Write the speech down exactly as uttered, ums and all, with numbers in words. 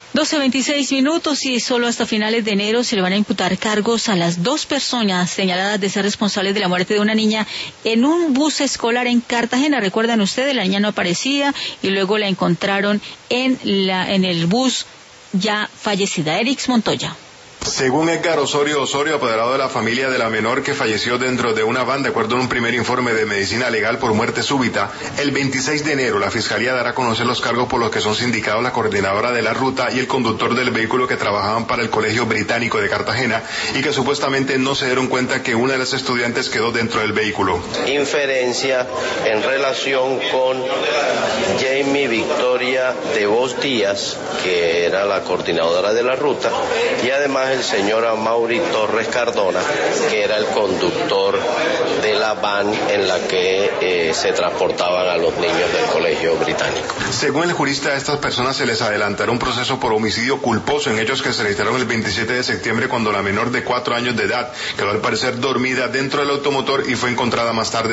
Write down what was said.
doce veintiséis minutos y solo hasta finales de enero se le van a imputar cargos a las dos personas señaladas de ser responsables de la muerte de una niña en un bus escolar en Cartagena. Recuerdan ustedes, la niña no aparecía y luego la encontraron en la en el bus ya fallecida. Erix Montoya. Según Edgar Osorio Osorio, apoderado de la familia de la menor que falleció dentro de una van, de acuerdo a un primer informe de medicina legal por muerte súbita, el veintiséis de enero la Fiscalía dará a conocer los cargos por los que son sindicados la coordinadora de la ruta y el conductor del vehículo que trabajaban para el Colegio Británico de Cartagena y que supuestamente no se dieron cuenta que una de las estudiantes quedó dentro del vehículo. Inferencia en relación con Jamie Victoria de Vos Díaz, que era la coordinadora de la ruta, y además el señor Amaury Torres Cardona, que era el conductor de la van en la que eh, se transportaban a los niños del Colegio Británico. Según el jurista, a estas personas se les adelantará un proceso por homicidio culposo en hechos que se registraron el veintisiete de septiembre, cuando la menor de cuatro años de edad quedó al parecer dormida dentro del automotor y fue encontrada más tarde